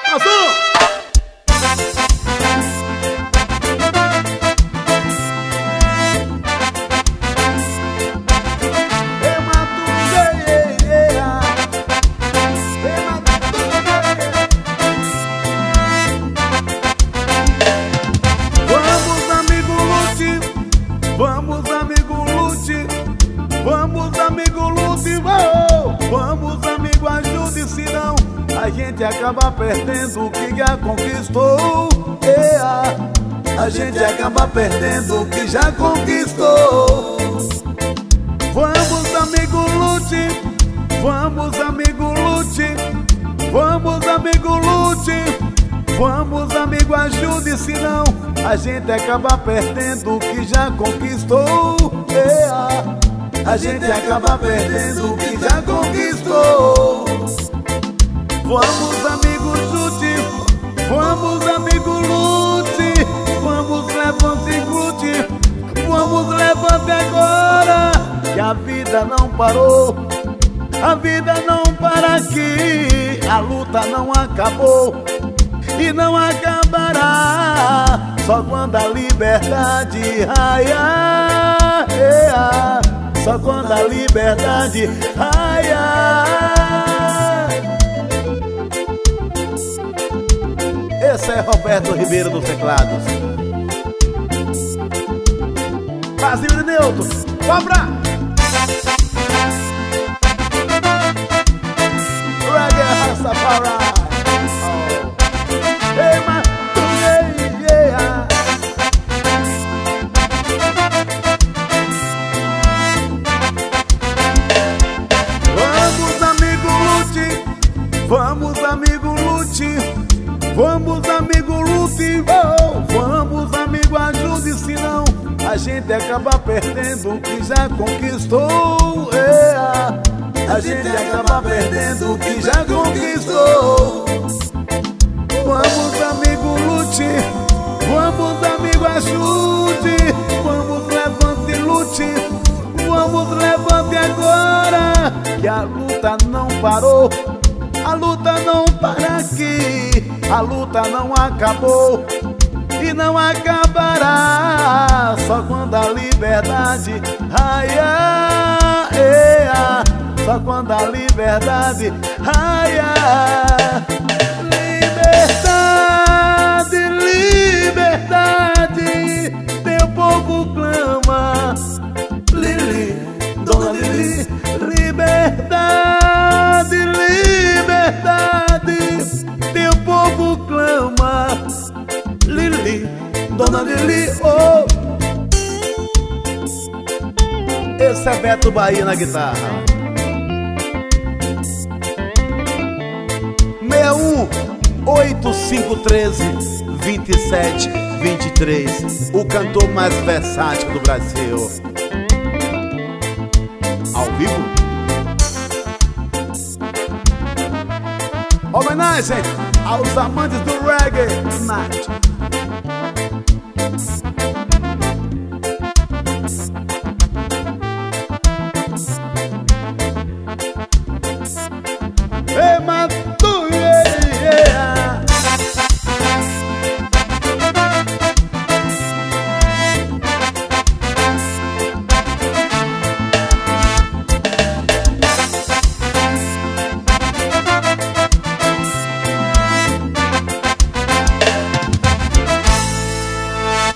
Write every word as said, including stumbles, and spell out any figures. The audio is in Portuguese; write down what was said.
Azul! Vamos, amigo, lute. Vamos, amigo, lute. Oh, vamos, amigo, ajude. Senão a gente acaba perdendo o que já conquistou. Yeah. A gente acaba perdendo o que já conquistou. Vamos, amigo, lute. Vamos, amigo, lute. Vamos, amigo, lute. Vamos, amigo, ajude. Senão a gente acaba perdendo o que já conquistou. Yeah. A gente acaba perdendo o que já conquistou. Vamos, amigo, lute. Vamos, amigo, lute. Vamos, levante e glute. Vamos, levante agora, que a vida não parou. A vida não para aqui. A luta não acabou e não acabará só quando a liberdade raiar. Yeah. Só quando a liberdade raiar. Esse é Roberto Ribeiro dos teclados. Brasil de Newton, cobra! Reggae Rastafari. Vamos, amigo, lute. Vamos, amigo, lute. Oh, vamos, amigo, ajude. Senão a gente acaba perdendo o que já conquistou. Yeah. A gente acaba perdendo o que já conquistou. Vamos, amigo, lute. Vamos, amigo, ajude. Vamos, levante e lute. Vamos, levante agora, que a luta não parou. A luta não para aqui, a luta não acabou e não acabará só quando a liberdade raiar. Yeah. Só quando a liberdade raiar. Liberdade, liberdade, teu povo clama. Lili, dona Lili, liberdade, liberdade, teu povo clama. Lili, dona Lili, oh. Esse é Beto Bahia na guitarra. seis um oito cinco um três vinte e sete vinte e três. O cantor mais versátil do Brasil. Ao vivo. Homenagem aos amantes do reggae. Night.